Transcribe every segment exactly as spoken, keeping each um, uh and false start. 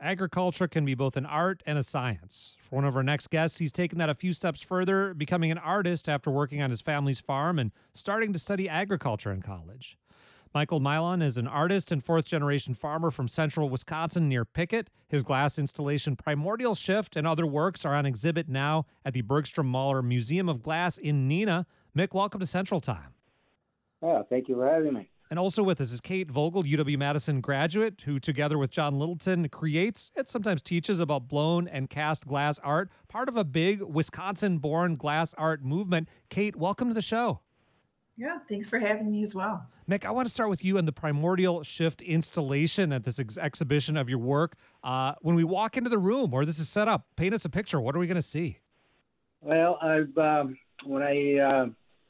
agriculture can be both an art and a science. For one of our next guests, he's taken that a few steps further, becoming an artist after working on his family's farm and starting to study agriculture in college. Michael Milon is an artist and fourth-generation farmer from central Wisconsin near Pickett. His glass installation Primordial Shift and other works are on exhibit now at the Bergstrom Mahler Museum of Glass in Neenah. Mick, welcome to Central Time. Oh, thank you for having me. And also with us is Kate Vogel, U W-Madison graduate, who together with John Littleton creates and sometimes teaches about blown and cast glass art, part of a big Wisconsin-born glass art movement. Kate, welcome to the show. Yeah, thanks for having me as well. Mick, I want to start with you and the Primordial Shift installation at this ex- exhibition of your work. Uh, when we walk into the room where this is set up, paint us a picture. What are we going to see? Well, I've um, when I uh,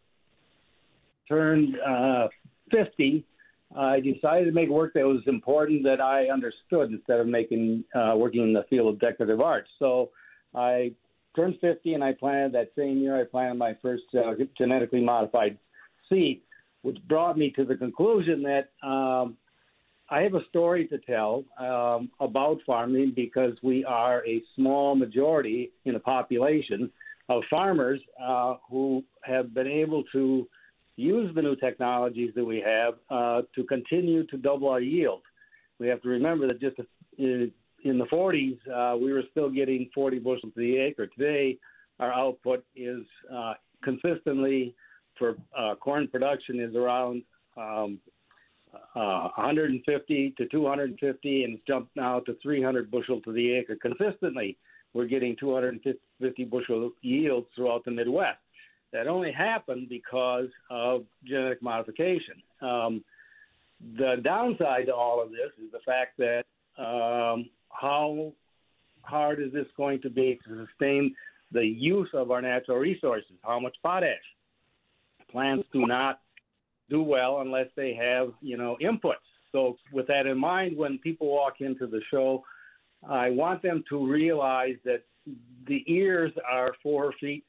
turned uh, fifty, I decided to make work that was important that I understood instead of making uh, working in the field of decorative art. So I turned fifty, and I planted that same year. I planted my first uh, genetically modified seed, which brought me to the conclusion that um, I have a story to tell um, about farming because we are a small majority in the population of farmers uh, who have been able to use the new technologies that we have uh, to continue to double our yield. We have to remember that just in the forties, uh, we were still getting forty bushels to the acre. Today, our output is uh, consistently for uh, corn production is around um, uh, one hundred fifty to two hundred fifty, and it's jumped now to three hundred bushel to the acre. Consistently, we're getting two hundred fifty bushel yields throughout the Midwest. That only happened because of genetic modification. Um, the downside to all of this is the fact that um, how hard is this going to be to sustain the use of our natural resources? How much potash? Plants do not do well unless they have, you know, inputs. So with that in mind, when people walk into the show, I want them to realize that the ears are four feet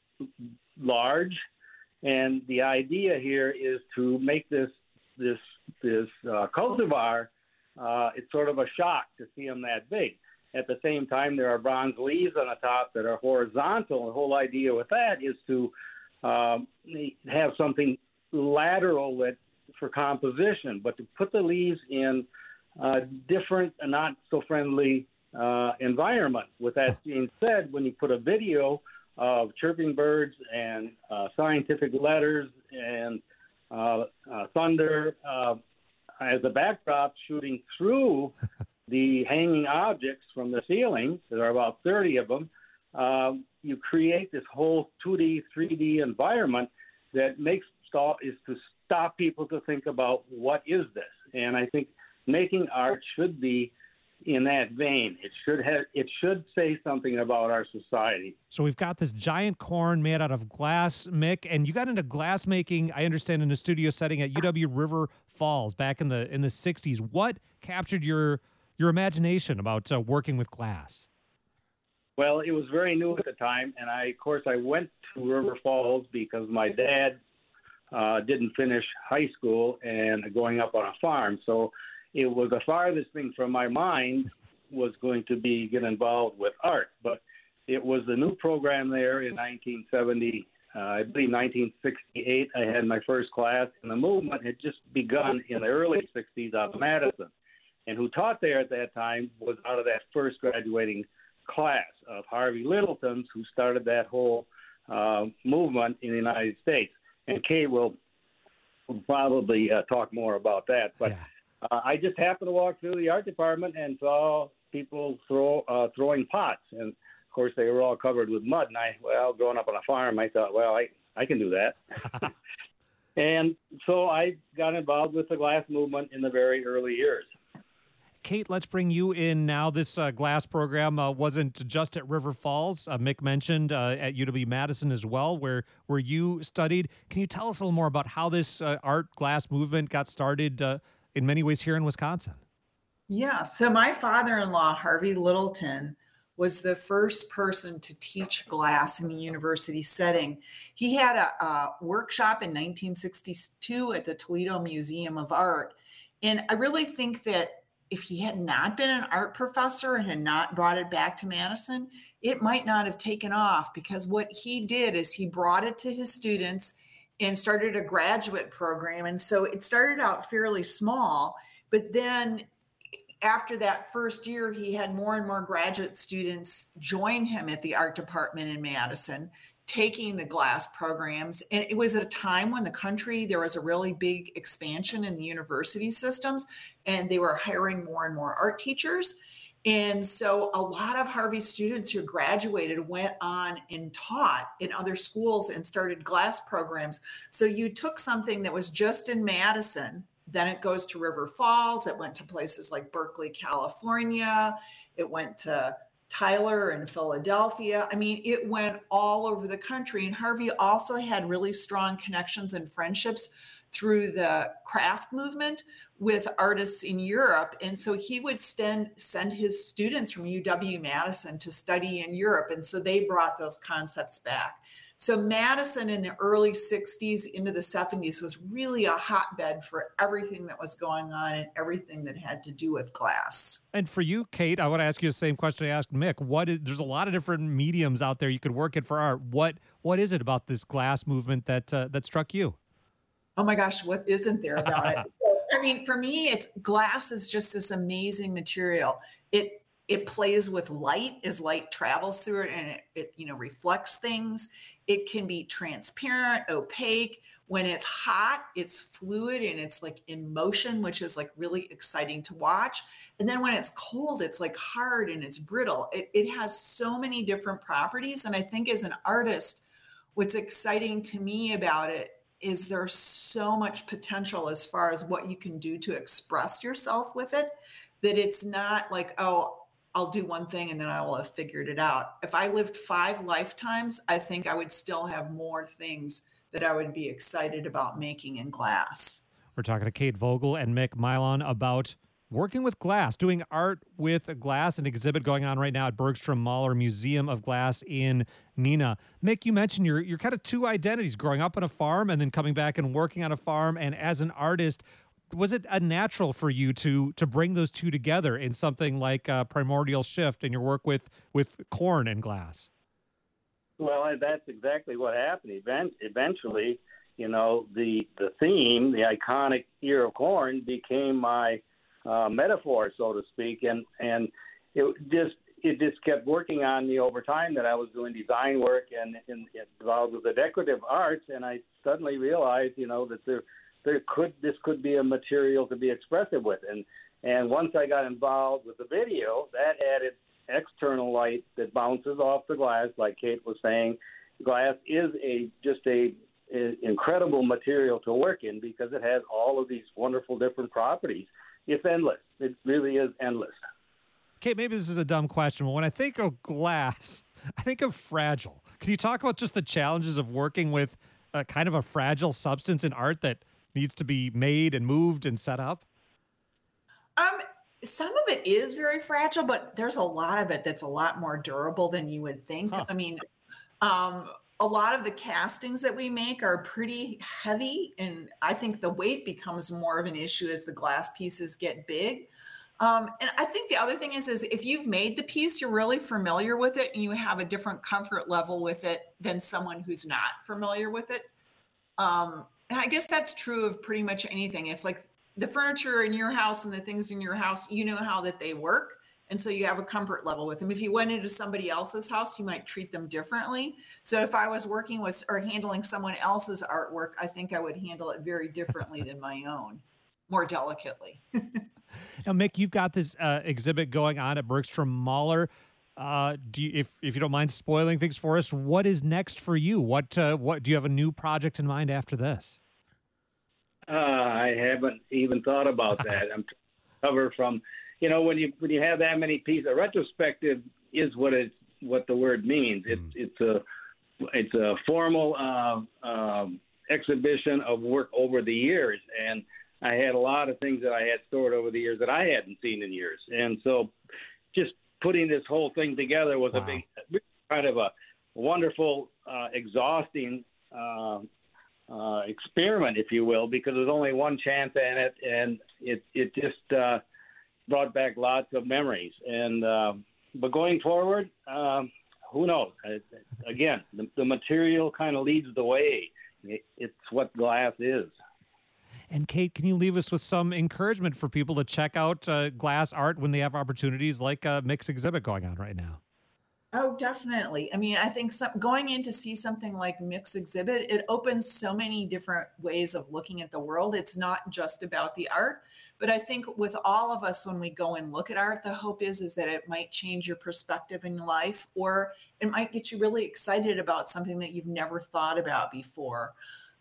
large, and the idea here is to make this this this uh, cultivar. Uh, it's sort of a shock to see them that big. At the same time, there are bronze leaves on the top that are horizontal. The whole idea with that is to um, have something lateral that for composition, but to put the leaves in a different, not so friendly uh, environment. With that being said, when you put a video of chirping birds and uh, scientific letters and uh, uh, thunder uh, as a backdrop shooting through the hanging objects from the ceiling, there are about thirty of them, um, you create this whole two D, three D environment that makes stop is to stop people to think about what is this. And I think making art should be in that vein. It should have. It should say something about our society. So we've got this giant corn made out of glass, Mick, and you got into glass making, I understand, in a studio setting at U W River Falls back in the in the sixties. What captured your your imagination about uh, working with glass? Well, it was very new at the time, and I, of course, I went to River Falls because my dad uh, didn't finish high school and going up on a farm, so it was the farthest thing from my mind was going to be get involved with art. But it was the new program there in nineteen seventy, uh, I believe nineteen sixty-eight. I had my first class, and the movement had just begun in the early sixties out of Madison. And who taught there at that time was out of that first graduating class of Harvey Littleton's, who started that whole uh, movement in the United States. And Kay will, will probably uh, talk more about that. But Yeah. Uh, I just happened to walk through the art department and saw people throw uh, throwing pots, and of course they were all covered with mud. And I, well, growing up on a farm, I thought, well, I I can do that. And so I got involved with the glass movement in the very early years. Kate, let's bring you in now. This uh, glass program uh, wasn't just at River Falls. Uh, Mick mentioned uh, at U W-Madison as well, where where you studied. Can you tell us a little more about how this uh, art glass movement got started uh, in many ways here in Wisconsin? Yeah, so my father-in-law, Harvey Littleton, was the first person to teach glass in the university setting. He had a, a workshop in nineteen sixty-two at the Toledo Museum of Art. And I really think that if he had not been an art professor and had not brought it back to Madison, it might not have taken off, because what he did is he brought it to his students and started a graduate program. And so it started out fairly small, but then after that first year, he had more and more graduate students join him at the art department in Madison, taking the glass programs. And it was at a time when the country, there was a really big expansion in the university systems, and they were hiring more and more art teachers. And so a lot of Harvey students who graduated went on and taught in other schools and started glass programs. So you took something that was just in Madison, then it goes to River Falls. It went to places like Berkeley, California. It went to Tyler in Philadelphia. I mean, it went all over the country. And Harvey also had really strong connections and friendships through the craft movement with artists in Europe. And so he would send, send his students from U W-Madison to study in Europe. And so they brought those concepts back. So Madison in the early sixties into the seventies was really a hotbed for everything that was going on and everything that had to do with glass. And for you, Kate, I want to ask you the same question I asked Mick. What is, there's a lot of different mediums out there you could work in for art. What What is it about this glass movement that uh, that struck you? Oh my gosh, what isn't there about it? So, I mean, for me, it's glass is just this amazing material. It It plays with light as light travels through it, and it, it, you know, reflects things. It can be transparent, opaque. When it's hot, it's fluid and it's like in motion, which is like really exciting to watch. And then when it's cold, it's like hard and it's brittle. It, it has so many different properties. And I think as an artist, what's exciting to me about it is there's so much potential as far as what you can do to express yourself with it, that it's not like, oh, I'll do one thing and then I will have figured it out. If I lived five lifetimes, I think I would still have more things that I would be excited about making in glass. We're talking to Kate Vogel and Mick Mylon about working with glass, doing art with glass, an exhibit going on right now at Bergstrom Mahler Museum of Glass in Neenah. Mick, you mentioned you're, you're kind of two identities, growing up on a farm and then coming back and working on a farm. And as an artist, was it a natural for you to to bring those two together in something like uh, Primordial Shift and your work with with corn and glass? Well, that's exactly what happened. Event, eventually, you know, the the theme, the iconic ear of corn, became my uh, metaphor, so to speak, and and it just it just kept working on me over time. That I was doing design work and, and, and involved with the decorative arts, and I suddenly realized, you know, that there. There could this could be a material to be expressive with, and and once I got involved with the video, that added external light that bounces off the glass, like Kate was saying. Glass is a just a, a incredible material to work in because it has all of these wonderful different properties. It's endless. It really is endless. Kate, maybe this is a dumb question, but when I think of glass, I think of fragile. Can you talk about just the challenges of working with a kind of a fragile substance in art that needs to be made and moved and set up? Um, some of it is very fragile, but there's a lot of it that's a lot more durable than you would think. Huh. I mean, um, a lot of the castings that we make are pretty heavy, and I think the weight becomes more of an issue as the glass pieces get big. Um, and I think the other thing is, is if you've made the piece, you're really familiar with it and you have a different comfort level with it than someone who's not familiar with it. Um, And I guess that's true of pretty much anything. It's like the furniture in your house and the things in your house, you know how that they work. And so you have a comfort level with them. If you went into somebody else's house, you might treat them differently. So if I was working with or handling someone else's artwork, I think I would handle it very differently than my own, more delicately. Now, Mick, you've got this uh, exhibit going on at Bergstrom Mahler. Uh, do you, if if you don't mind spoiling things for us, what is next for you? What uh, what do you have a new project in mind after this? Uh, I haven't even thought about that. I'm cover from, you know, when you when you have that many pieces, a retrospective is what it what the word means. It's mm. it's a it's a formal uh, um, exhibition of work over the years, and I had a lot of things that I had stored over the years that I hadn't seen in years, and so just putting this whole thing together was wow. a big, kind of a wonderful, uh, exhausting uh, uh, experiment, if you will, because there's only one chance in it, and it it just uh, brought back lots of memories. And uh, but going forward, um, who knows? Again, the, the material kind of leads the way. It's what glass is. And Kate, can you leave us with some encouragement for people to check out uh, glass art when they have opportunities like a Mick's exhibit going on right now? Oh, definitely. I mean, I think some, going in to see something like Mick's exhibit, it opens so many different ways of looking at the world. It's not just about the art, but I think with all of us, when we go and look at art, the hope is, is that it might change your perspective in life, or it might get you really excited about something that you've never thought about before.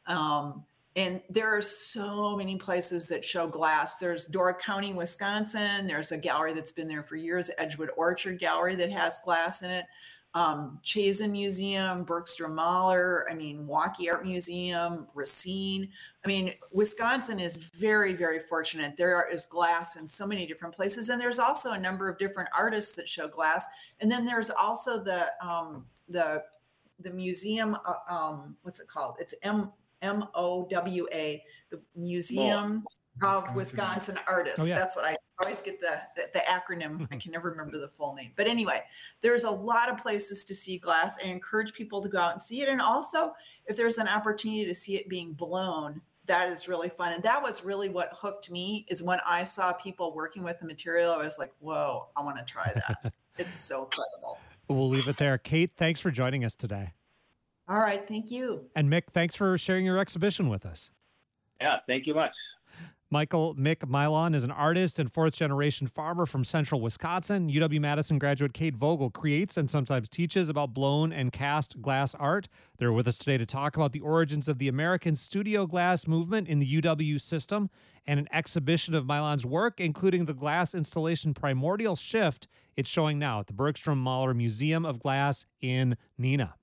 Um, And there are so many places that show glass. There's Door County, Wisconsin. There's a gallery that's been there for years, Edgewood Orchard Gallery, that has glass in it. Um, Chazen Museum, Bergstrom Mahler, I mean, Waukee Art Museum, Racine. I mean, Wisconsin is very, very fortunate. There is glass in so many different places. And there's also a number of different artists that show glass. And then there's also the, um, the, the museum, uh, um, what's it called? It's M. M O W A, the Museum oh, of Wisconsin, Wisconsin Artists. Oh, yeah. That's what I always get the, the, the acronym. I can never remember the full name. But anyway, there's a lot of places to see glass. I encourage people to go out and see it. And also, if there's an opportunity to see it being blown, that is really fun. And that was really what hooked me, is when I saw people working with the material, I was like, whoa, I want to try that. It's so incredible. We'll leave it there. Kate, thanks for joining us today. All right. Thank you. And Mick, thanks for sharing your exhibition with us. Yeah, thank you much. Michael Mick Mylon is an artist and fourth-generation farmer from central Wisconsin. U W-Madison graduate Kate Vogel creates and sometimes teaches about blown and cast glass art. They're with us today to talk about the origins of the American studio glass movement in the U W system and an exhibition of Mylon's work, including the glass installation Primordial Shift. It's showing now at the Bergstrom Mahler Museum of Glass in Neenah.